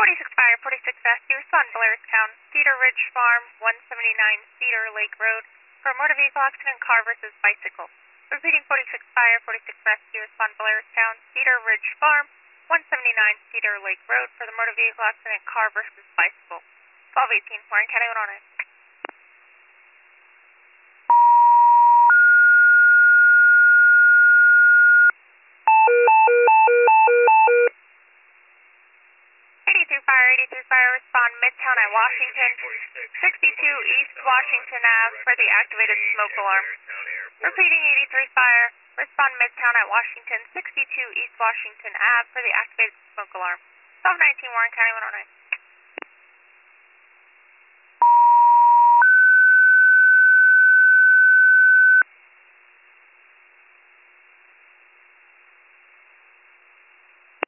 46 Fire, 46 Rescue, respond Blairstown, Cedar Ridge Farm, 179 Cedar Lake Road, for a motor vehicle accident, car versus bicycle. Repeating 46 Fire, 46 Rescue, respond Blairstown, Cedar Ridge Farm, 179 Cedar Lake Road, for the motor vehicle accident, car versus bicycle. 1218, Warren County 109. 83 Fire, respond Midtown at Washington, 62 East Washington Ave for the activated smoke alarm. Repeating 83 Fire, respond Midtown at Washington, 62 East Washington Ave for the activated smoke alarm. 1219 Warren County 109.